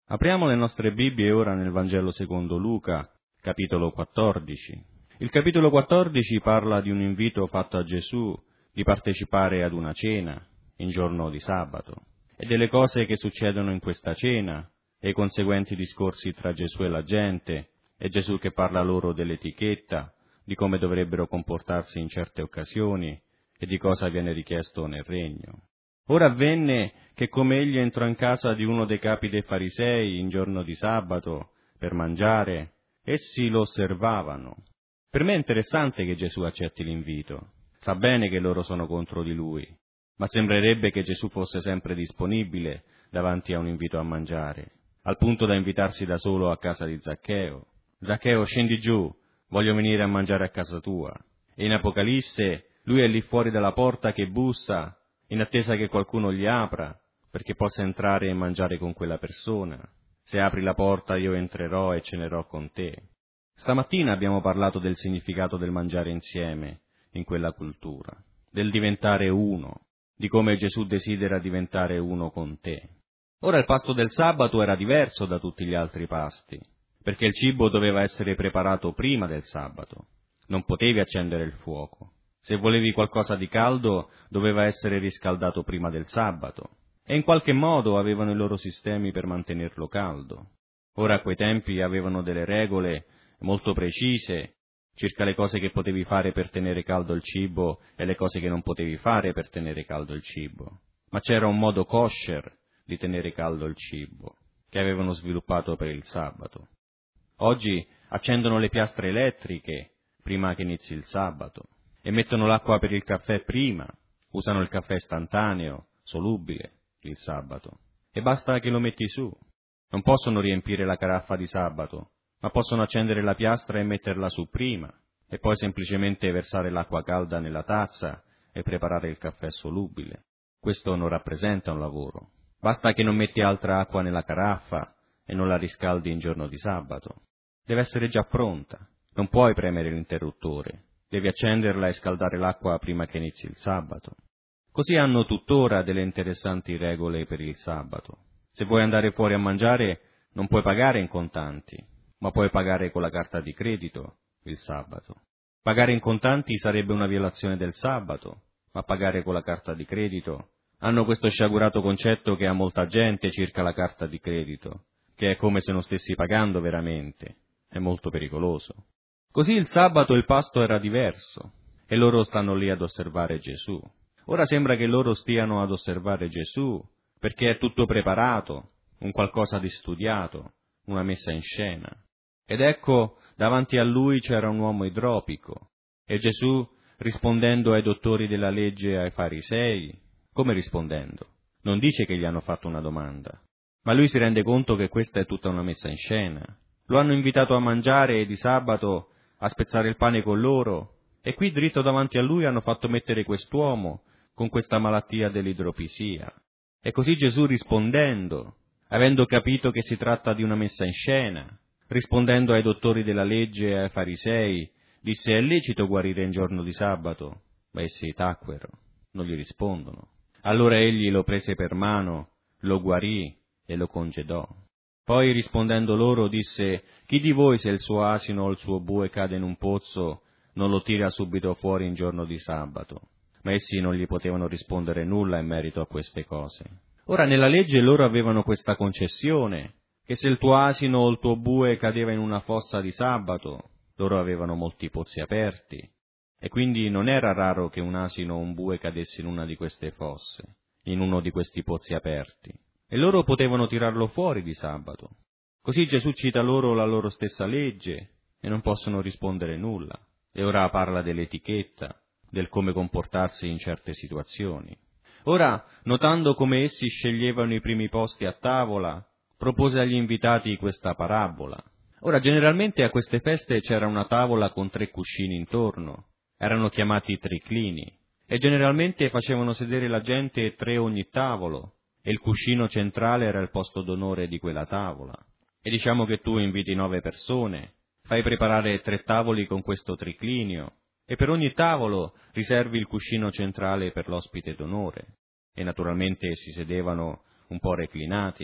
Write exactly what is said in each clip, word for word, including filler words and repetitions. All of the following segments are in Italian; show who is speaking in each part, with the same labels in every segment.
Speaker 1: Apriamo le nostre Bibbie ora nel Vangelo secondo Luca, capitolo quattordici. Il capitolo quattordici parla di un invito fatto a Gesù di partecipare ad una cena in giorno di sabato e delle cose che succedono in questa cena e i conseguenti discorsi tra Gesù e la gente, e Gesù che parla loro dell'etichetta, di come dovrebbero comportarsi in certe occasioni e di cosa viene richiesto nel regno. Ora avvenne che come egli entrò in casa di uno dei capi dei farisei in giorno di sabato per mangiare, essi lo osservavano. Per me è interessante che Gesù accetti l'invito. Sa bene che loro sono contro di lui, ma sembrerebbe che Gesù fosse sempre disponibile davanti a un invito a mangiare, al punto da invitarsi da solo a casa di Zaccheo. Zaccheo, scendi giù, voglio venire a mangiare a casa tua. E in Apocalisse lui è lì fuori dalla porta che bussa, in attesa che qualcuno gli apra, perché possa entrare e mangiare con quella persona. Se apri la porta io entrerò e cenerò con te. Stamattina abbiamo parlato del significato del mangiare insieme in quella cultura, del diventare uno, di come Gesù desidera diventare uno con te. Ora il pasto del sabato era diverso da tutti gli altri pasti, perché il cibo doveva essere preparato prima del sabato. Non potevi accendere il fuoco. Se volevi qualcosa di caldo, doveva essere riscaldato prima del sabato, e in qualche modo avevano i loro sistemi per mantenerlo caldo. Ora a quei tempi avevano delle regole molto precise circa le cose che potevi fare per tenere caldo il cibo e le cose che non potevi fare per tenere caldo il cibo. Ma c'era un modo kosher di tenere caldo il cibo, che avevano sviluppato per il sabato. Oggi accendono le piastre elettriche prima che inizi il sabato, e mettono l'acqua per il caffè prima, usano il caffè istantaneo, solubile, il sabato, e basta che lo metti su. Non possono riempire la caraffa di sabato, ma possono accendere la piastra e metterla su prima, e poi semplicemente versare l'acqua calda nella tazza e preparare il caffè solubile. Questo non rappresenta un lavoro. Basta che non metti altra acqua nella caraffa e non la riscaldi in giorno di sabato. Deve essere già pronta. Non puoi premere l'interruttore. Devi accenderla e scaldare l'acqua prima che inizi il sabato. Così hanno tuttora delle interessanti regole per il sabato. Se vuoi andare fuori a mangiare, non puoi pagare in contanti, ma puoi pagare con la carta di credito il sabato. Pagare in contanti sarebbe una violazione del sabato, ma pagare con la carta di credito. Hanno questo sciagurato concetto che ha molta gente circa la carta di credito, che è come se non stessi pagando veramente. È molto pericoloso. Così il sabato il pasto era diverso, e loro stanno lì ad osservare Gesù. Ora sembra che loro stiano ad osservare Gesù, perché è tutto preparato, un qualcosa di studiato, una messa in scena. Ed ecco, davanti a lui c'era un uomo idropico, e Gesù, rispondendo ai dottori della legge e ai farisei, come rispondendo? Non dice che gli hanno fatto una domanda, ma lui si rende conto che questa è tutta una messa in scena. Lo hanno invitato a mangiare di sabato, a spezzare il pane con loro, e qui dritto davanti a lui hanno fatto mettere quest'uomo con questa malattia dell'idropisia. E così Gesù rispondendo, avendo capito che si tratta di una messa in scena, rispondendo ai dottori della legge e ai farisei, disse: è lecito guarire in giorno di sabato? Ma essi tacquero, non gli rispondono. Allora egli lo prese per mano, lo guarì e lo congedò. Poi rispondendo loro disse: chi di voi se il suo asino o il suo bue cade in un pozzo non lo tira subito fuori in giorno di sabato? Ma essi non gli potevano rispondere nulla in merito a queste cose. Ora nella legge loro avevano questa concessione, che se il tuo asino o il tuo bue cadeva in una fossa di sabato, loro avevano molti pozzi aperti, e quindi non era raro che un asino o un bue cadesse in una di queste fosse, in uno di questi pozzi aperti, e loro potevano tirarlo fuori di sabato. Così Gesù cita loro la loro stessa legge, e non possono rispondere nulla. E ora parla dell'etichetta, del come comportarsi in certe situazioni. Ora, notando come essi sceglievano i primi posti a tavola, propose agli invitati questa parabola. Ora, generalmente a queste feste c'era una tavola con tre cuscini intorno, erano chiamati triclini, e generalmente facevano sedere la gente tre ogni tavolo, e il cuscino centrale era il posto d'onore di quella tavola. E diciamo che tu inviti nove persone, fai preparare tre tavoli con questo triclinio, e per ogni tavolo riservi il cuscino centrale per l'ospite d'onore. E naturalmente si sedevano un po' reclinati,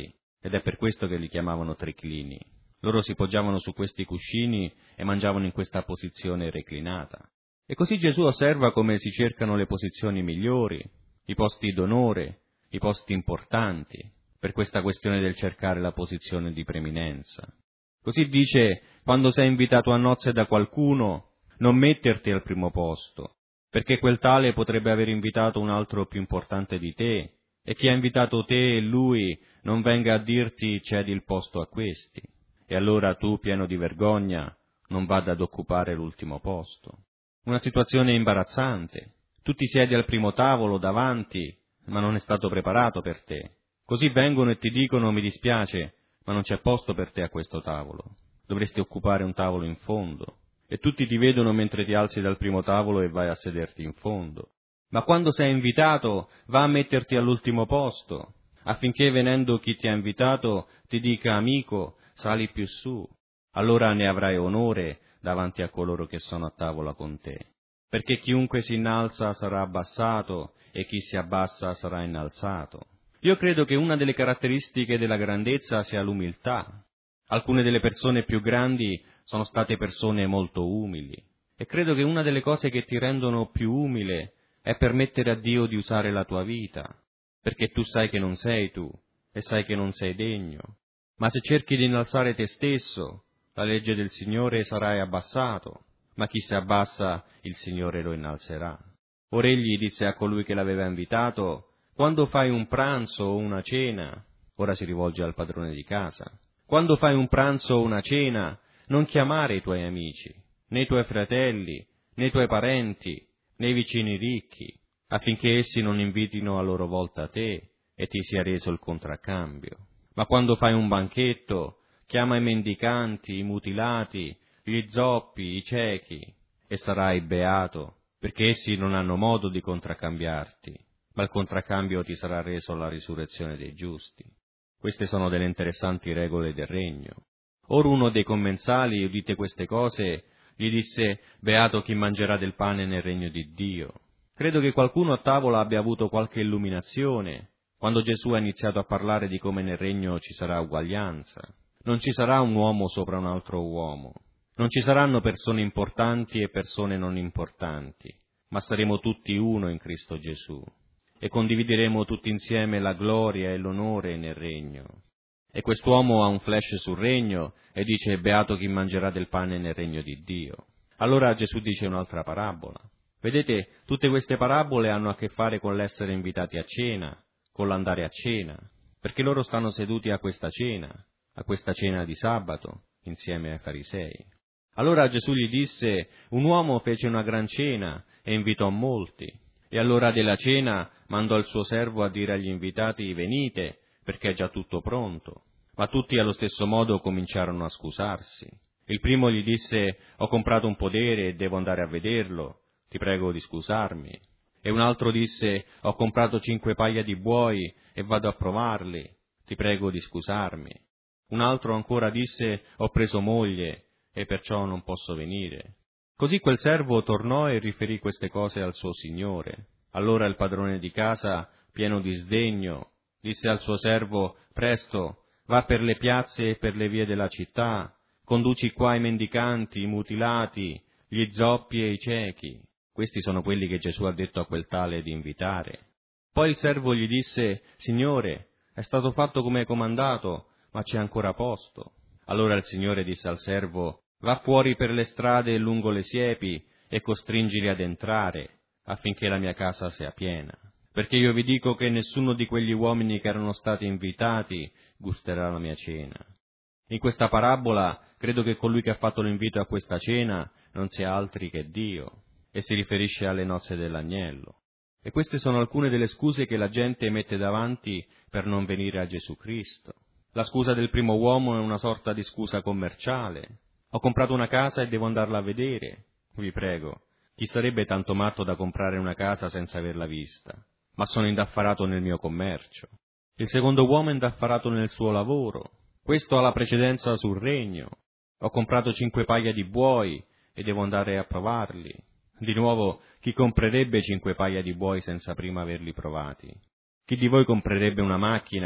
Speaker 1: ed è per questo che li chiamavano triclini. Loro si poggiavano su questi cuscini e mangiavano in questa posizione reclinata. E così Gesù osserva come si cercano le posizioni migliori, i posti d'onore, i posti importanti, per questa questione del cercare la posizione di preeminenza. Così dice, quando sei invitato a nozze da qualcuno, non metterti al primo posto, perché quel tale potrebbe aver invitato un altro più importante di te, e chi ha invitato te e lui non venga a dirti cedi il posto a questi, e allora tu, pieno di vergogna, non vada ad occupare l'ultimo posto. Una situazione imbarazzante. Tu ti siedi al primo tavolo davanti, ma non è stato preparato per te. Così vengono e ti dicono mi dispiace, ma non c'è posto per te a questo tavolo. Dovresti occupare un tavolo in fondo. E tutti ti vedono mentre ti alzi dal primo tavolo e vai a sederti in fondo. Ma quando sei invitato, va a metterti all'ultimo posto, affinché venendo chi ti ha invitato ti dica amico, sali più su. Allora ne avrai onore davanti a coloro che sono a tavola con te. Perché chiunque si innalza sarà abbassato e chi si abbassa sarà innalzato. Io credo che una delle caratteristiche della grandezza sia l'umiltà. Alcune delle persone più grandi sono state persone molto umili. E credo che una delle cose che ti rendono più umile è permettere a Dio di usare la tua vita, perché tu sai che non sei tu e sai che non sei degno. Ma se cerchi di innalzare te stesso, la legge del Signore sarai abbassato, ma chi si abbassa il Signore lo innalzerà. Ora egli disse a colui che l'aveva invitato, quando fai un pranzo o una cena, ora si rivolge al padrone di casa, quando fai un pranzo o una cena, non chiamare i tuoi amici, né i tuoi fratelli, né i tuoi parenti, né i vicini ricchi, affinché essi non invitino a loro volta te e ti sia reso il contraccambio. Ma quando fai un banchetto, chiama i mendicanti, i mutilati, gli zoppi, i ciechi, e sarai beato, perché essi non hanno modo di contraccambiarti, ma il contraccambio ti sarà reso alla risurrezione dei giusti. Queste sono delle interessanti regole del regno. Ora uno dei commensali, udite queste cose, gli disse, beato chi mangerà del pane nel regno di Dio. Credo che qualcuno a tavola abbia avuto qualche illuminazione, quando Gesù ha iniziato a parlare di come nel regno ci sarà uguaglianza. Non ci sarà un uomo sopra un altro uomo. Non ci saranno persone importanti e persone non importanti, ma saremo tutti uno in Cristo Gesù e condivideremo tutti insieme la gloria e l'onore nel regno. E quest'uomo ha un flash sul regno e dice, beato chi mangerà del pane nel regno di Dio. Allora Gesù dice un'altra parabola. Vedete, tutte queste parabole hanno a che fare con l'essere invitati a cena, con l'andare a cena, perché loro stanno seduti a questa cena, a questa cena di sabato, insieme ai farisei. Allora Gesù gli disse, un uomo fece una gran cena e invitò molti, e all'ora della cena mandò il suo servo a dire agli invitati, venite, perché è già tutto pronto. Ma tutti allo stesso modo cominciarono a scusarsi. Il primo gli disse, ho comprato un podere e devo andare a vederlo, ti prego di scusarmi. E un altro disse, ho comprato cinque paia di buoi e vado a provarli, ti prego di scusarmi. Un altro ancora disse, ho preso moglie e perciò non posso venire. Così quel servo tornò e riferì queste cose al suo signore. Allora il padrone di casa, pieno di sdegno, disse al suo servo, presto, va per le piazze e per le vie della città, conduci qua i mendicanti, i mutilati, gli zoppi e i ciechi. Questi sono quelli che Gesù ha detto a quel tale di invitare. Poi il servo gli disse, Signore, è stato fatto come hai comandato, ma c'è ancora posto. Allora il Signore disse al servo, va fuori per le strade e lungo le siepi e costringili ad entrare, affinché la mia casa sia piena. Perché io vi dico che nessuno di quegli uomini che erano stati invitati gusterà la mia cena. In questa parabola credo che colui che ha fatto l'invito a questa cena non sia altri che Dio, e si riferisce alle nozze dell'agnello. E queste sono alcune delle scuse che la gente mette davanti per non venire a Gesù Cristo. La scusa del primo uomo è una sorta di scusa commerciale. Ho comprato una casa e devo andarla a vedere. Vi prego, chi sarebbe tanto matto da comprare una casa senza averla vista? Ma sono indaffarato nel mio commercio. Il secondo uomo è indaffarato nel suo lavoro. Questo ha la precedenza sul regno. Ho comprato cinque paia di buoi e devo andare a provarli. Di nuovo, chi comprerebbe cinque paia di buoi senza prima averli provati? Chi di voi comprerebbe una macchina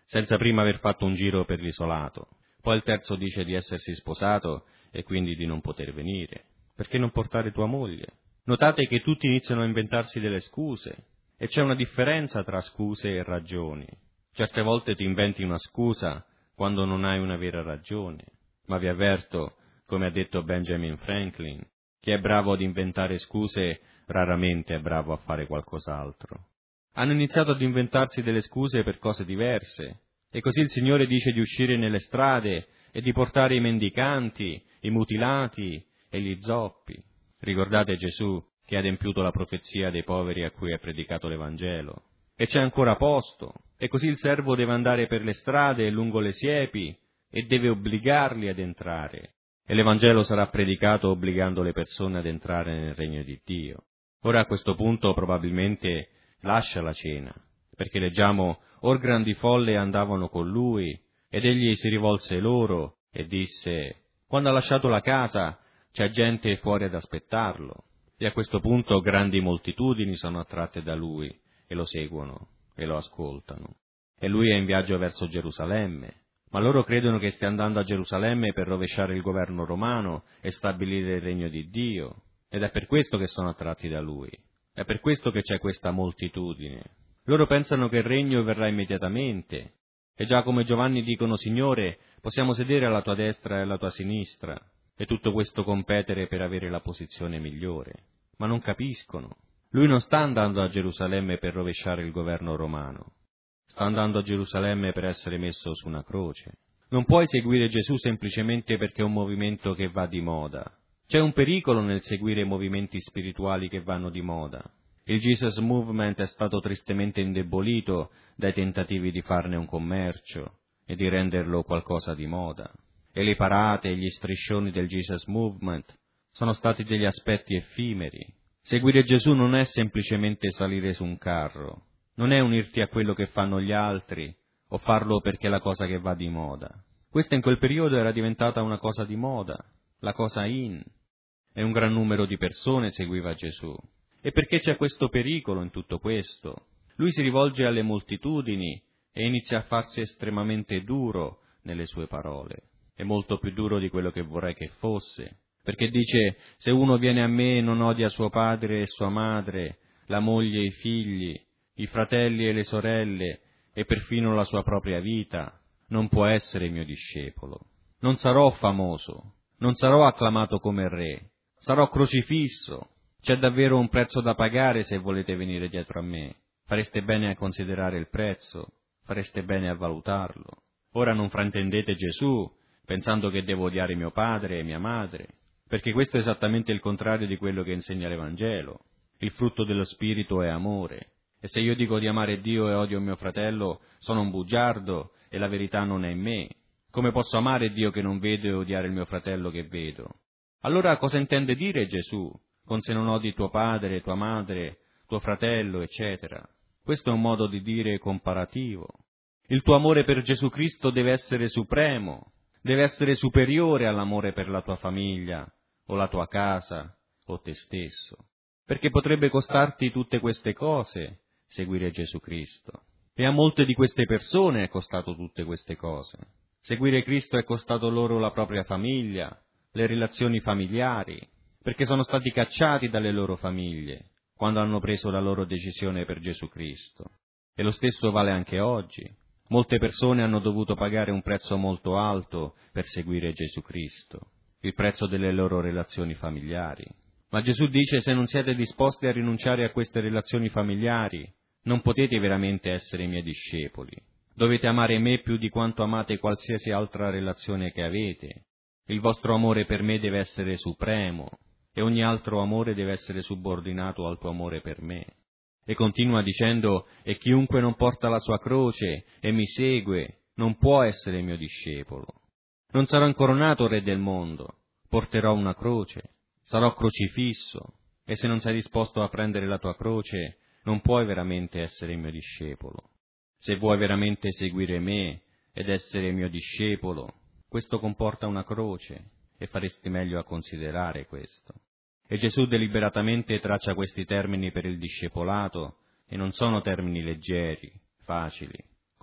Speaker 1: senza prima aver fatto un giro per l'isolato. Poi il terzo dice di essersi sposato e quindi di non poter venire. Perché non portare tua moglie? Notate che tutti iniziano a inventarsi delle scuse, e c'è una differenza tra scuse e ragioni. Certe volte ti inventi una scusa quando non hai una vera ragione, ma vi avverto, come ha detto Benjamin Franklin, chi è bravo ad inventare scuse raramente è bravo a fare qualcos'altro. Hanno iniziato ad inventarsi delle scuse per cose diverse, e così il Signore dice di uscire nelle strade e di portare i mendicanti, i mutilati e gli zoppi. Ricordate Gesù che ha adempiuto la profezia dei poveri a cui ha predicato l'Evangelo. E c'è ancora posto, e così il servo deve andare per le strade e lungo le siepi e deve obbligarli ad entrare. E l'Evangelo sarà predicato obbligando le persone ad entrare nel regno di Dio. Ora a questo punto probabilmente lascia la cena, perché leggiamo, or grandi folle andavano con lui, ed egli si rivolse loro e disse, quando ha lasciato la casa c'è gente fuori ad aspettarlo. E a questo punto grandi moltitudini sono attratte da lui e lo seguono e lo ascoltano. E lui è in viaggio verso Gerusalemme, ma loro credono che stia andando a Gerusalemme per rovesciare il governo romano e stabilire il regno di Dio, ed è per questo che sono attratti da lui, è per questo che c'è questa moltitudine. Loro pensano che il regno verrà immediatamente, e già come Giovanni dicono, Signore, possiamo sedere alla tua destra e alla tua sinistra, e tutto questo competere per avere la posizione migliore. Ma non capiscono. Lui non sta andando a Gerusalemme per rovesciare il governo romano. Sta andando a Gerusalemme per essere messo su una croce. Non puoi seguire Gesù semplicemente perché è un movimento che va di moda. C'è un pericolo nel seguire movimenti spirituali che vanno di moda. Il Jesus Movement è stato tristemente indebolito dai tentativi di farne un commercio e di renderlo qualcosa di moda. E le parate e gli striscioni del Jesus Movement sono stati degli aspetti effimeri. Seguire Gesù non è semplicemente salire su un carro, non è unirti a quello che fanno gli altri o farlo perché è la cosa che va di moda. Questa in quel periodo era diventata una cosa di moda, la cosa in, e un gran numero di persone seguiva Gesù. E perché c'è questo pericolo in tutto questo? Lui si rivolge alle moltitudini e inizia a farsi estremamente duro nelle sue parole. È molto più duro di quello che vorrei che fosse, perché dice, se uno viene a me e non odia suo padre e sua madre, la moglie e i figli, i fratelli e le sorelle, e perfino la sua propria vita, non può essere mio discepolo. Non sarò famoso, non sarò acclamato come re, sarò crocifisso. C'è davvero un prezzo da pagare se volete venire dietro a me. Fareste bene a considerare il prezzo, fareste bene a valutarlo. Ora non fraintendete Gesù, pensando che devo odiare mio padre e mia madre, perché questo è esattamente il contrario di quello che insegna l'Evangelo. Il frutto dello Spirito è amore, e se io dico di amare Dio e odio mio fratello, sono un bugiardo e la verità non è in me. Come posso amare Dio che non vedo e odiare il mio fratello che vedo? Allora cosa intende dire Gesù con se non odi tuo padre, tua madre, tuo fratello, eccetera? Questo è un modo di dire comparativo. Il tuo amore per Gesù Cristo deve essere supremo, deve essere superiore all'amore per la tua famiglia, o la tua casa, o te stesso, perché potrebbe costarti tutte queste cose seguire Gesù Cristo. E a molte di queste persone è costato tutte queste cose. Seguire Cristo è costato loro la propria famiglia, le relazioni familiari, perché sono stati cacciati dalle loro famiglie quando hanno preso la loro decisione per Gesù Cristo. E lo stesso vale anche oggi. Molte persone hanno dovuto pagare un prezzo molto alto per seguire Gesù Cristo, il prezzo delle loro relazioni familiari. Ma Gesù dice, se non siete disposti a rinunciare a queste relazioni familiari, non potete veramente essere i miei discepoli. Dovete amare me più di quanto amate qualsiasi altra relazione che avete. Il vostro amore per me deve essere supremo, e ogni altro amore deve essere subordinato al tuo amore per me. E continua dicendo, e chiunque non porta la sua croce e mi segue, non può essere mio discepolo. Non sarò incoronato re del mondo, porterò una croce, sarò crocifisso, e se non sei disposto a prendere la tua croce, non puoi veramente essere mio discepolo. Se vuoi veramente seguire me ed essere mio discepolo, questo comporta una croce, e faresti meglio a considerare questo. E Gesù deliberatamente traccia questi termini per il discepolato, e non sono termini leggeri, facili,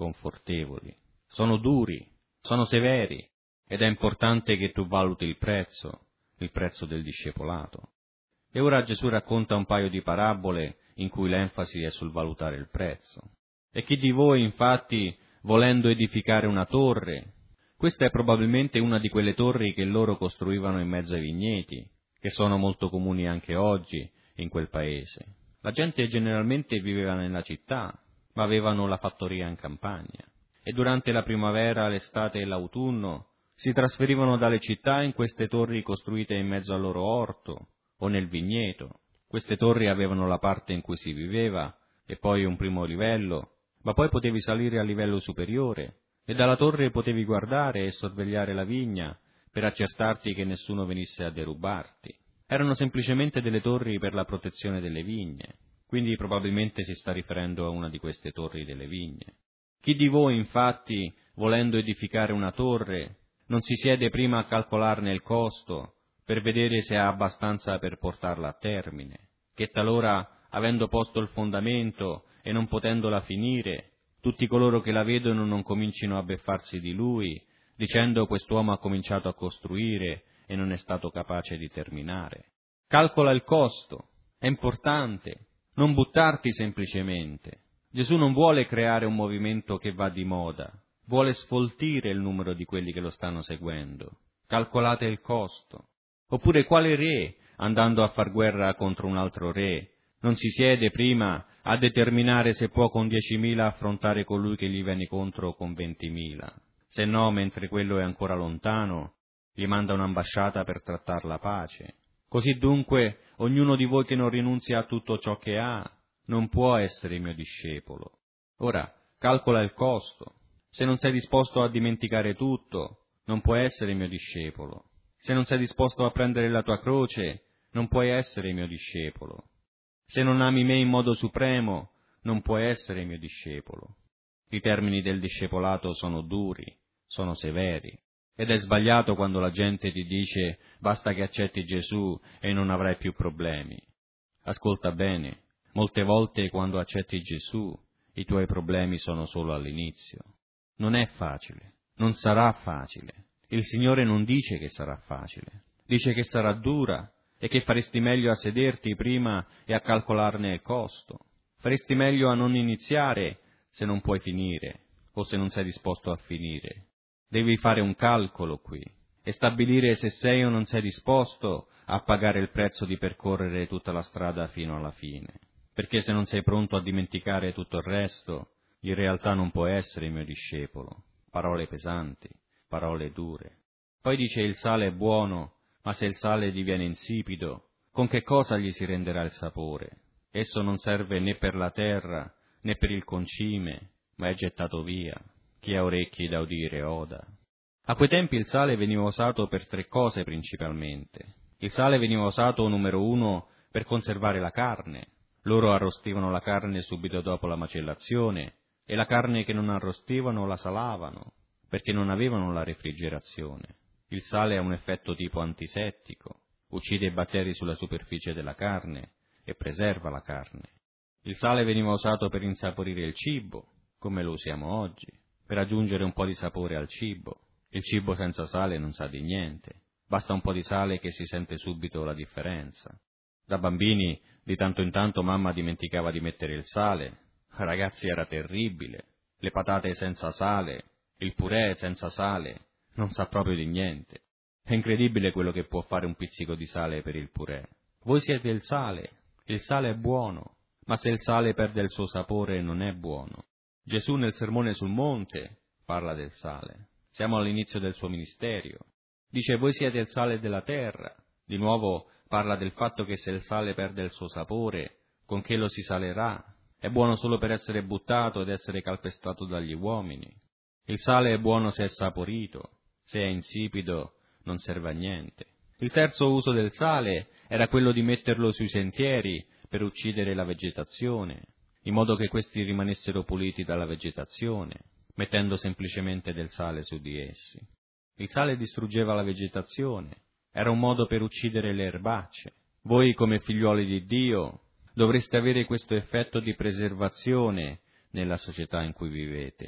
Speaker 1: sconfortevoli, sono duri, sono severi, ed è importante che tu valuti il prezzo, il prezzo del discepolato. E ora Gesù racconta un paio di parabole in cui l'enfasi è sul valutare il prezzo. E chi di voi, infatti, volendo edificare una torre, questa è probabilmente una di quelle torri che loro costruivano in mezzo ai vigneti, che sono molto comuni anche oggi in quel paese. La gente generalmente viveva nella città, ma avevano la fattoria in campagna. E durante la primavera, l'estate e l'autunno si trasferivano dalle città in queste torri costruite in mezzo al loro orto o nel vigneto. Queste torri avevano la parte in cui si viveva e poi un primo livello, ma poi potevi salire al livello superiore e dalla torre potevi guardare e sorvegliare la vigna per accertarti che nessuno venisse a derubarti. Erano semplicemente delle torri per la protezione delle vigne, quindi probabilmente si sta riferendo a una di queste torri delle vigne. Chi di voi, infatti, volendo edificare una torre, non si siede prima a calcolarne il costo per vedere se ha abbastanza per portarla a termine, che talora, avendo posto il fondamento e non potendola finire, tutti coloro che la vedono non comincino a beffarsi di lui, dicendo quest'uomo ha cominciato a costruire e non è stato capace di terminare. Calcola il costo, è importante, non buttarti semplicemente. Gesù non vuole creare un movimento che va di moda, vuole sfoltire il numero di quelli che lo stanno seguendo. Calcolate il costo. Oppure quale re, andando a far guerra contro un altro re, non si siede prima a determinare se può con diecimila affrontare colui che gli viene contro con ventimila? Se no, mentre quello è ancora lontano, gli manda un'ambasciata per trattar la pace. Così dunque, ognuno di voi che non rinunzia a tutto ciò che ha, non può essere mio discepolo. Ora, calcola il costo. Se non sei disposto a dimenticare tutto, non puoi essere mio discepolo. Se non sei disposto a prendere la tua croce, non puoi essere mio discepolo. Se non ami me in modo supremo, non puoi essere mio discepolo. I termini del discepolato sono duri, sono severi, ed è sbagliato quando la gente ti dice basta che accetti Gesù e non avrai più problemi. Ascolta bene, molte volte quando accetti Gesù, i tuoi problemi sono solo all'inizio. Non è facile, non sarà facile. Il Signore non dice che sarà facile, dice che sarà dura e che faresti meglio a sederti prima e a calcolarne il costo. Faresti meglio a non iniziare se non puoi finire o se non sei disposto a finire. Devi fare un calcolo qui e stabilire se sei o non sei disposto a pagare il prezzo di percorrere tutta la strada fino alla fine. Perché se non sei pronto a dimenticare tutto il resto, in realtà non puoi essere mio discepolo. Parole pesanti, parole dure. Poi dice il sale è buono, ma se il sale diviene insipido, con che cosa gli si renderà il sapore? Esso non serve né per la terra, né per il concime, ma è gettato via. Chi ha orecchi da udire oda. A quei tempi il sale veniva usato per tre cose principalmente. Il sale veniva usato, numero uno, per conservare la carne. Loro arrostivano la carne subito dopo la macellazione e la carne che non arrostivano la salavano, perché non avevano la refrigerazione. Il sale ha un effetto tipo antisettico, uccide i batteri sulla superficie della carne e preserva la carne. Il sale veniva usato per insaporire il cibo, come lo usiamo oggi, per aggiungere un po' di sapore al cibo. Il cibo senza sale non sa di niente, basta un po' di sale che si sente subito la differenza. Da bambini, di tanto in tanto mamma dimenticava di mettere il sale. Ragazzi, era terribile. Le patate senza sale, il purè senza sale, non sa proprio di niente. È incredibile quello che può fare un pizzico di sale per il purè. Voi siete il sale, il sale è buono, ma se il sale perde il suo sapore non è buono. Gesù nel Sermone sul Monte parla del sale. Siamo all'inizio del suo ministero. Dice voi siete il sale della terra. Di nuovo parla del fatto che se il sale perde il suo sapore, con che lo si salerà? È buono solo per essere buttato ed essere calpestato dagli uomini. Il sale è buono se è saporito, se è insipido non serve a niente. Il terzo uso del sale era quello di metterlo sui sentieri per uccidere la vegetazione, in modo che questi rimanessero puliti dalla vegetazione, mettendo semplicemente del sale su di essi. Il sale distruggeva la vegetazione, era un modo per uccidere le erbacce. Voi, come figliuoli di Dio, dovreste avere questo effetto di preservazione nella società in cui vivete.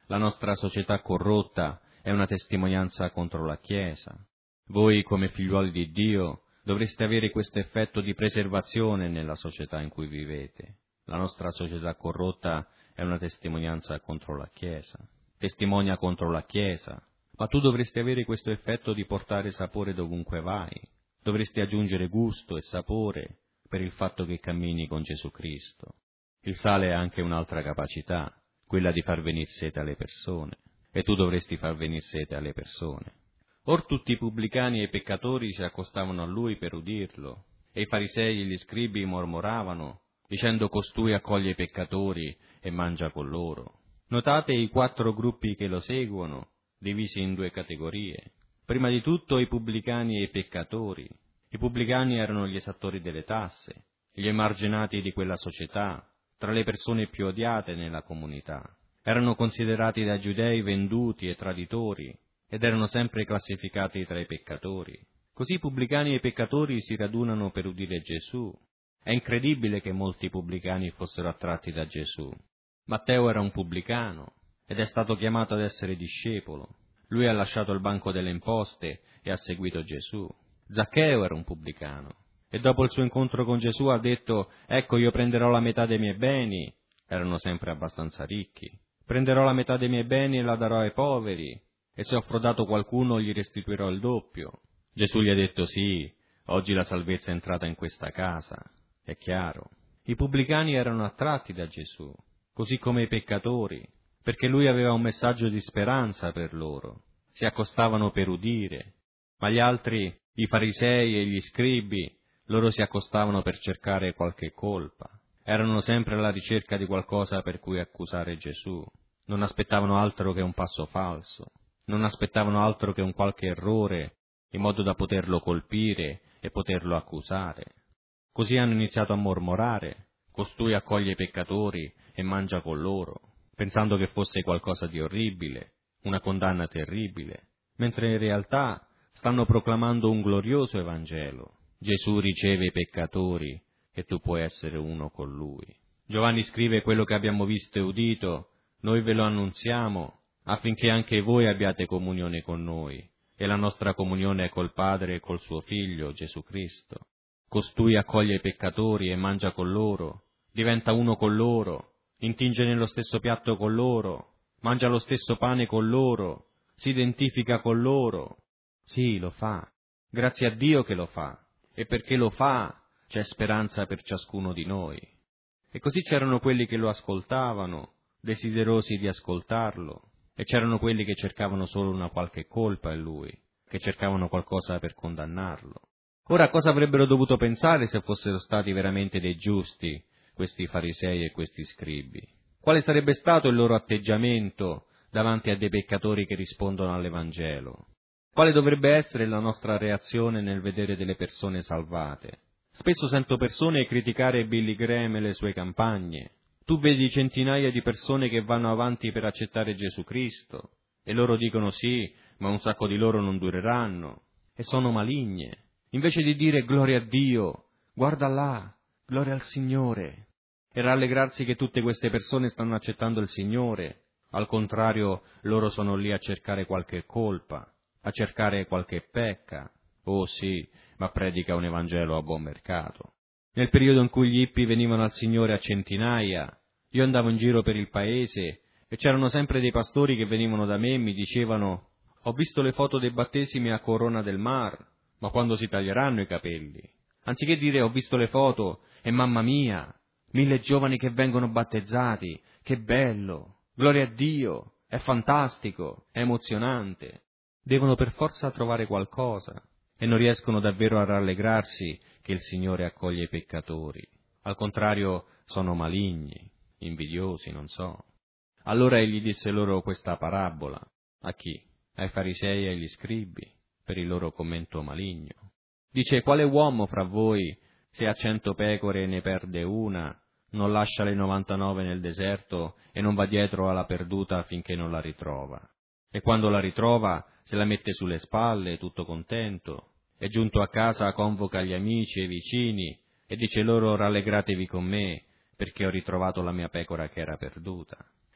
Speaker 1: La nostra società corrotta è una testimonianza contro la Chiesa. Voi, come figliuoli di Dio, dovreste avere questo effetto di preservazione nella società in cui vivete. La nostra società corrotta è una testimonianza contro la Chiesa, testimonia contro la Chiesa, ma tu dovresti avere questo effetto di portare sapore dovunque vai. Dovresti aggiungere gusto e sapore per il fatto che cammini con Gesù Cristo. Il sale ha anche un'altra capacità, quella di far venire sete alle persone, e tu dovresti far venire sete alle persone. Or tutti i pubblicani e i peccatori si accostavano a lui per udirlo, e i farisei e gli scribi mormoravano, dicendo: costui accoglie i peccatori e mangia con loro. Notate i quattro gruppi che lo seguono, divisi in due categorie. Prima di tutto i pubblicani e i peccatori. I pubblicani erano gli esattori delle tasse, gli emarginati di quella società, tra le persone più odiate nella comunità. Erano considerati dai giudei venduti e traditori, ed erano sempre classificati tra i peccatori. Così i pubblicani e i peccatori si radunano per udire Gesù. È incredibile che molti pubblicani fossero attratti da Gesù. Matteo era un pubblicano ed è stato chiamato ad essere discepolo. Lui ha lasciato il banco delle imposte e ha seguito Gesù. Zaccheo era un pubblicano e dopo il suo incontro con Gesù ha detto: ecco, io prenderò la metà dei miei beni. Erano sempre abbastanza ricchi. Prenderò la metà dei miei beni e la darò ai poveri, e se ho frodato qualcuno gli restituirò il doppio. Gesù gli ha detto: sì, oggi la salvezza è entrata in questa casa. È chiaro. I pubblicani erano attratti da Gesù, così come i peccatori, perché lui aveva un messaggio di speranza per loro. Si accostavano per udire, ma gli altri, i farisei e gli scribi, loro si accostavano per cercare qualche colpa. Erano sempre alla ricerca di qualcosa per cui accusare Gesù. Non aspettavano altro che un passo falso. Non aspettavano altro che un qualche errore, in modo da poterlo colpire e poterlo accusare. Così hanno iniziato a mormorare: costui accoglie i peccatori e mangia con loro, pensando che fosse qualcosa di orribile, una condanna terribile, mentre in realtà stanno proclamando un glorioso Evangelo. Gesù riceve i peccatori e tu puoi essere uno con lui. Giovanni scrive: quello che abbiamo visto e udito, noi ve lo annunziamo, affinché anche voi abbiate comunione con noi, e la nostra comunione è col Padre e col suo Figlio, Gesù Cristo. Costui accoglie i peccatori e mangia con loro, diventa uno con loro, intinge nello stesso piatto con loro, mangia lo stesso pane con loro, si identifica con loro. Sì, lo fa. Grazie a Dio che lo fa. E perché lo fa, c'è speranza per ciascuno di noi. E così c'erano quelli che lo ascoltavano, desiderosi di ascoltarlo, e c'erano quelli che cercavano solo una qualche colpa in lui, che cercavano qualcosa per condannarlo. Ora, cosa avrebbero dovuto pensare se fossero stati veramente dei giusti, questi farisei e questi scribi? Quale sarebbe stato il loro atteggiamento davanti a dei peccatori che rispondono all'Evangelo? Quale dovrebbe essere la nostra reazione nel vedere delle persone salvate? Spesso sento persone criticare Billy Graham e le sue campagne. Tu vedi centinaia di persone che vanno avanti per accettare Gesù Cristo, e loro dicono sì, ma un sacco di loro non dureranno, e sono maligne. Invece di dire gloria a Dio, guarda là, gloria al Signore, e rallegrarsi che tutte queste persone stanno accettando il Signore, al contrario loro sono lì a cercare qualche colpa, a cercare qualche pecca. Oh sì, ma predica un Evangelo a buon mercato. Nel periodo in cui gli hippie venivano al Signore a centinaia, io andavo in giro per il paese e c'erano sempre dei pastori che venivano da me e mi dicevano: ho visto le foto dei battesimi a Corona del Mar, ma quando si taglieranno i capelli? Anziché dire ho visto le foto e mamma mia, mille giovani che vengono battezzati, che bello, gloria a Dio, è fantastico, è emozionante. Devono per forza trovare qualcosa e non riescono davvero a rallegrarsi che il Signore accoglie i peccatori. Al contrario, sono maligni, invidiosi, non so. Allora egli disse loro questa parabola. A chi? Ai farisei e agli scribi, per il loro commento maligno. Dice: quale uomo fra voi, se ha cento pecore e ne perde una, non lascia le novantanove nel deserto e non va dietro alla perduta finché non la ritrova? E quando la ritrova, se la mette sulle spalle, tutto contento, e giunto a casa convoca gli amici e i vicini e dice loro: rallegratevi con me, perché ho ritrovato la mia pecora che era perduta.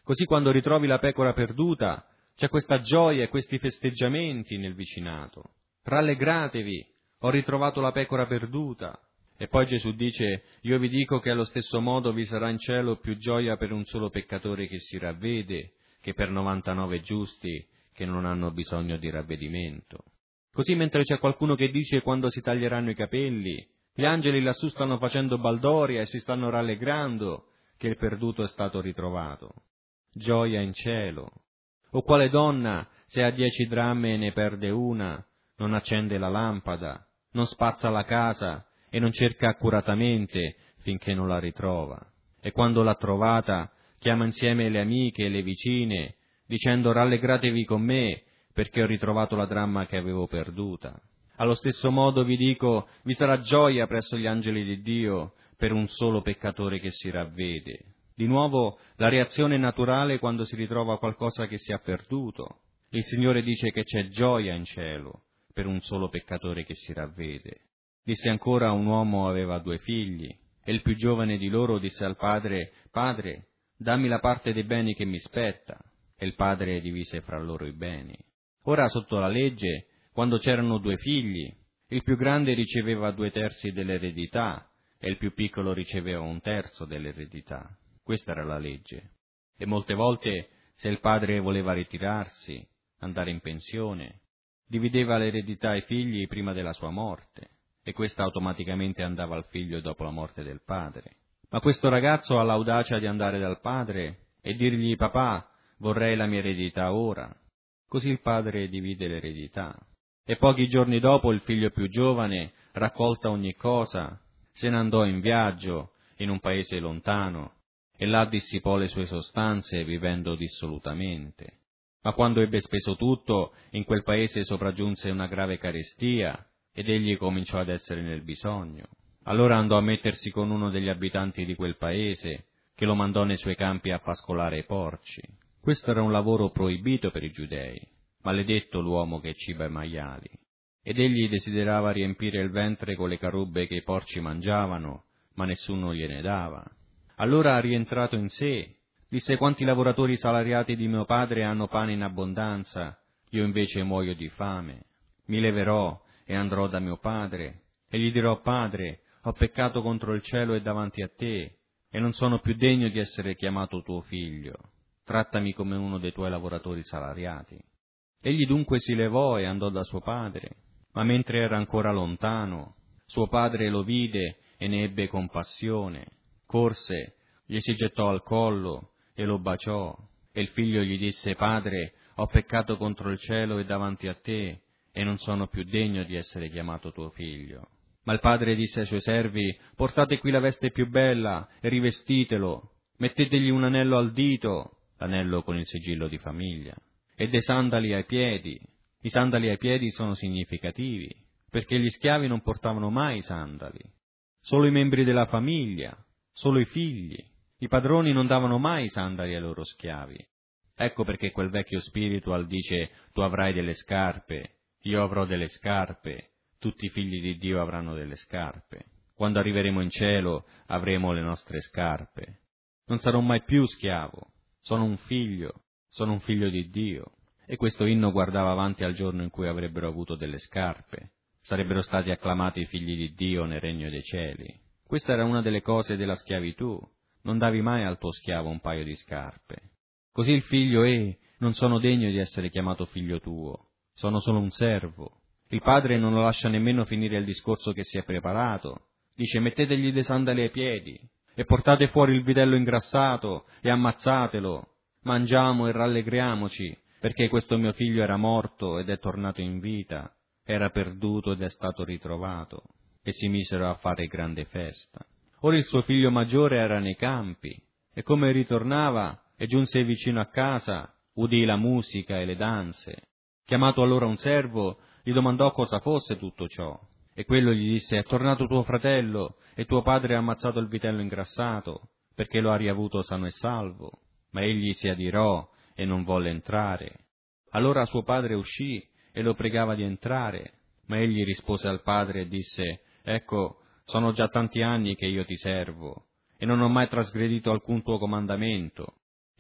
Speaker 1: Così quando ritrovi la pecora perduta, c'è questa gioia e questi festeggiamenti nel vicinato. Rallegratevi, ho ritrovato la pecora perduta. E poi Gesù dice, io vi dico che allo stesso modo vi sarà in cielo più gioia per un solo peccatore che si ravvede, che per novantanove giusti che non hanno bisogno di ravvedimento. Così mentre c'è qualcuno che dice quando si taglieranno i capelli, gli angeli lassù stanno facendo baldoria e si stanno rallegrando che il perduto è stato ritrovato. Gioia in cielo. O quale donna, se ha dieci dramme e ne perde una, non accende la lampada, non spazza la casa e non cerca accuratamente finché non la ritrova. E quando l'ha trovata, chiama insieme le amiche e le vicine, dicendo rallegratevi con me, perché ho ritrovato la dramma che avevo perduta. Allo stesso modo vi dico, vi sarà gioia presso gli angeli di Dio per un solo peccatore che si ravvede. Di nuovo, la reazione naturale quando si ritrova qualcosa che si è perduto. Il Signore dice che c'è gioia in cielo per un solo peccatore che si ravvede. Disse ancora, un uomo aveva due figli, e il più giovane di loro disse al padre, «Padre, dammi la parte dei beni che mi spetta». E il padre divise fra loro i beni. Ora, sotto la legge, quando c'erano due figli, il più grande riceveva due terzi dell'eredità e il più piccolo riceveva un terzo dell'eredità. Questa era la legge. E molte volte, se il padre voleva ritirarsi, andare in pensione, divideva l'eredità ai figli prima della sua morte, e questa automaticamente andava al figlio dopo la morte del padre. Ma questo ragazzo ha l'audacia di andare dal padre e dirgli, «Papà, vorrei la mia eredità ora». Così il padre divide l'eredità. E pochi giorni dopo il figlio più giovane, raccolta ogni cosa, se ne andò in viaggio in un paese lontano e là dissipò le sue sostanze vivendo dissolutamente. Ma quando ebbe speso tutto, in quel paese sopraggiunse una grave carestia ed egli cominciò ad essere nel bisogno. Allora andò a mettersi con uno degli abitanti di quel paese, che lo mandò nei suoi campi a pascolare i porci. Questo era un lavoro proibito per i giudei, maledetto l'uomo che ciba i maiali. Ed egli desiderava riempire il ventre con le carubbe che i porci mangiavano, ma nessuno gliene dava. Allora, rientrato in sé, disse: quanti lavoratori salariati di mio padre hanno pane in abbondanza, io invece muoio di fame. Mi leverò e andrò da mio padre, e gli dirò: Padre, ho peccato contro il cielo e davanti a te, e non sono più degno di essere chiamato tuo figlio. Trattami come uno dei tuoi lavoratori salariati. Egli dunque si levò e andò da suo padre, ma mentre era ancora lontano, suo padre lo vide e ne ebbe compassione. Corse, gli si gettò al collo e lo baciò, e il figlio gli disse: Padre, ho peccato contro il cielo e davanti a te, e non sono più degno di essere chiamato tuo figlio. Ma il padre disse ai suoi servi: portate qui la veste più bella e rivestitelo, mettetegli un anello al dito, l'anello con il sigillo di famiglia, e dei sandali ai piedi. I sandali ai piedi sono significativi, perché gli schiavi non portavano mai i sandali. Solo i membri della famiglia, solo i figli. I padroni non davano mai i sandali ai loro schiavi. Ecco perché quel vecchio spiritual dice: tu avrai delle scarpe, io avrò delle scarpe, tutti i figli di Dio avranno delle scarpe. Quando arriveremo in cielo avremo le nostre scarpe. Non sarò mai più schiavo, sono un figlio, sono un figlio di Dio. E questo inno guardava avanti al giorno in cui avrebbero avuto delle scarpe, sarebbero stati acclamati i figli di Dio nel regno dei cieli. Questa era una delle cose della schiavitù, non davi mai al tuo schiavo un paio di scarpe. Così il figlio è: non sono degno di essere chiamato figlio tuo, sono solo un servo. Il padre non lo lascia nemmeno finire il discorso che si è preparato. Dice: mettetegli dei sandali ai piedi e portate fuori il vitello ingrassato e ammazzatelo. Mangiamo e rallegriamoci, perché questo mio figlio era morto ed è tornato in vita, era perduto ed è stato ritrovato. E si misero a fare grande festa. Ora il suo figlio maggiore era nei campi, e come ritornava e giunse vicino a casa, udì la musica e le danze. Chiamato allora un servo, gli domandò cosa fosse tutto ciò. E quello gli disse: è tornato tuo fratello, e tuo padre ha ammazzato il vitello ingrassato, perché lo ha riavuto sano e salvo. Ma egli si adirò e non volle entrare. Allora suo padre uscì e lo pregava di entrare, ma egli rispose al padre e disse: ecco, sono già tanti anni che io ti servo, e non ho mai trasgredito alcun tuo comandamento,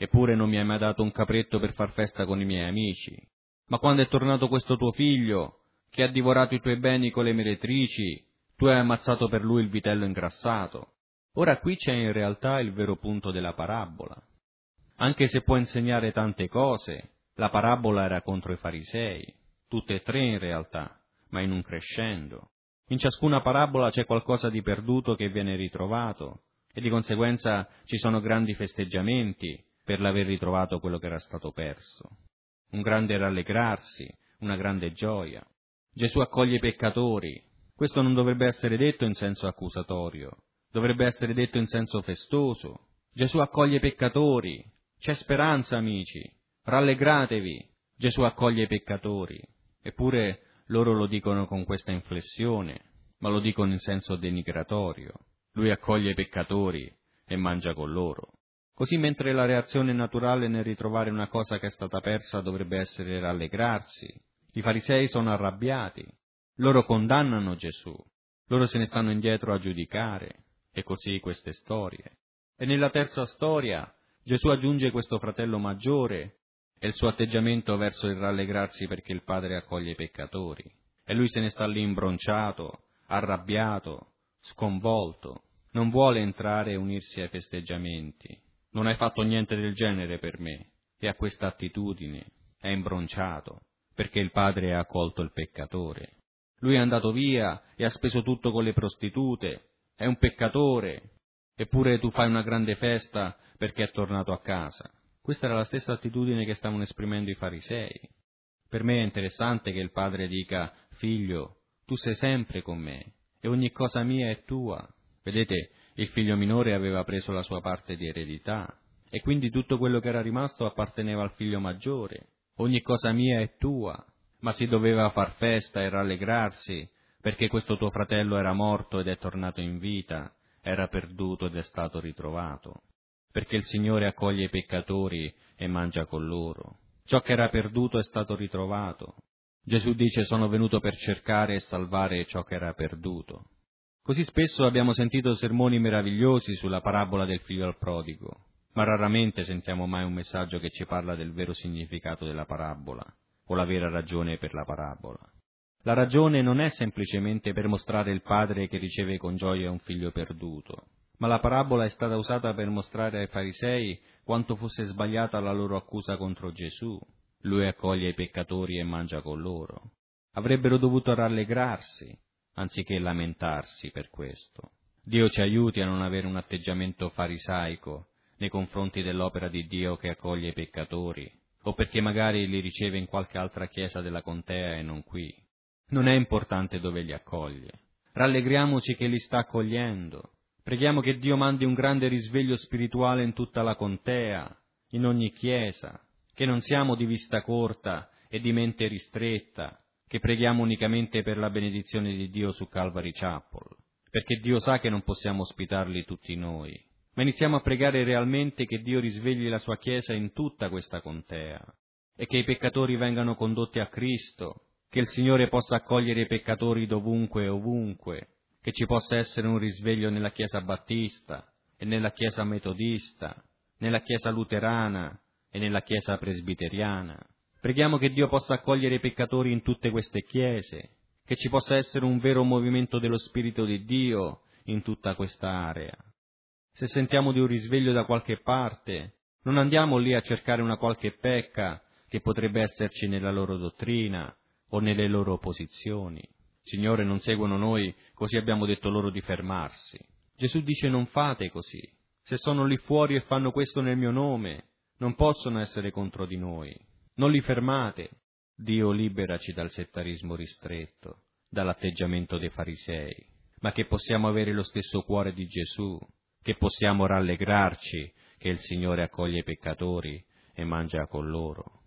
Speaker 1: Eppure non mi hai mai dato un capretto per far festa con i miei amici. Ma quando è tornato questo tuo figlio, che ha divorato i tuoi beni con le meretrici, tu hai ammazzato per lui il vitello ingrassato. Ora qui c'è in realtà il vero punto della parabola. Anche se può insegnare tante cose, la parabola era contro i farisei, tutte e tre in realtà, ma in un crescendo. In ciascuna parabola c'è qualcosa di perduto che viene ritrovato, e di conseguenza ci sono grandi festeggiamenti per l'aver ritrovato quello che era stato perso. Un grande rallegrarsi, una grande gioia. Gesù accoglie i peccatori. Questo non dovrebbe essere detto in senso accusatorio, dovrebbe essere detto in senso festoso. Gesù accoglie i peccatori. C'è speranza, amici. Rallegratevi. Gesù accoglie i peccatori. Eppure loro lo dicono con questa inflessione, ma lo dicono in senso denigratorio. Lui accoglie i peccatori e mangia con loro. Così mentre la reazione naturale nel ritrovare una cosa che è stata persa dovrebbe essere rallegrarsi, i farisei sono arrabbiati, loro condannano Gesù, loro se ne stanno indietro a giudicare, e così queste storie. E nella terza storia Gesù aggiunge questo fratello maggiore e il suo atteggiamento verso il rallegrarsi perché il Padre accoglie i peccatori, e lui se ne sta lì imbronciato, arrabbiato, sconvolto, non vuole entrare e unirsi ai festeggiamenti. Non hai fatto niente del genere per me, e ha questa attitudine, è imbronciato, perché il Padre ha accolto il peccatore. Lui è andato via e ha speso tutto con le prostitute, è un peccatore, eppure tu fai una grande festa perché è tornato a casa. Questa era la stessa attitudine che stavano esprimendo i farisei. Per me è interessante che il Padre dica: figlio, tu sei sempre con me, e ogni cosa mia è tua. Vedete, il figlio minore aveva preso la sua parte di eredità, e quindi tutto quello che era rimasto apparteneva al figlio maggiore. Ogni cosa mia è tua, ma si doveva far festa e rallegrarsi, perché questo tuo fratello era morto ed è tornato in vita, era perduto ed è stato ritrovato. Perché il Signore accoglie i peccatori e mangia con loro. Ciò che era perduto è stato ritrovato. Gesù dice: sono venuto per cercare e salvare ciò che era perduto. Così spesso abbiamo sentito sermoni meravigliosi sulla parabola del figlio al prodigo, ma raramente sentiamo mai un messaggio che ci parla del vero significato della parabola, o la vera ragione per la parabola. La ragione non è semplicemente per mostrare il padre che riceve con gioia un figlio perduto, ma la parabola è stata usata per mostrare ai farisei quanto fosse sbagliata la loro accusa contro Gesù. Lui accoglie i peccatori e mangia con loro. Avrebbero dovuto rallegrarsi, anziché lamentarsi per questo. Dio ci aiuti a non avere un atteggiamento farisaico nei confronti dell'opera di Dio che accoglie i peccatori, o perché magari li riceve in qualche altra chiesa della contea e non qui. Non è importante dove li accoglie. Rallegriamoci che li sta accogliendo. Preghiamo che Dio mandi un grande risveglio spirituale in tutta la contea, in ogni chiesa, che non siamo di vista corta e di mente ristretta, che preghiamo unicamente per la benedizione di Dio su Calvary Chapel, perché Dio sa che non possiamo ospitarli tutti noi, ma iniziamo a pregare realmente che Dio risvegli la sua Chiesa in tutta questa contea, e che i peccatori vengano condotti a Cristo, che il Signore possa accogliere i peccatori dovunque e ovunque, che ci possa essere un risveglio nella Chiesa Battista e nella Chiesa Metodista, nella Chiesa Luterana e nella Chiesa Presbiteriana. Preghiamo che Dio possa accogliere i peccatori in tutte queste chiese, che ci possa essere un vero movimento dello Spirito di Dio in tutta questa area. Se sentiamo di un risveglio da qualche parte, non andiamo lì a cercare una qualche pecca che potrebbe esserci nella loro dottrina o nelle loro posizioni. Signore, non seguono noi, così abbiamo detto loro di fermarsi. Gesù dice: non fate così. Se sono lì fuori e fanno questo nel mio nome, non possono essere contro di noi. Non li fermate. Dio, liberaci dal settarismo ristretto, dall'atteggiamento dei farisei, ma che possiamo avere lo stesso cuore di Gesù, che possiamo rallegrarci che il Signore accoglie i peccatori e mangia con loro.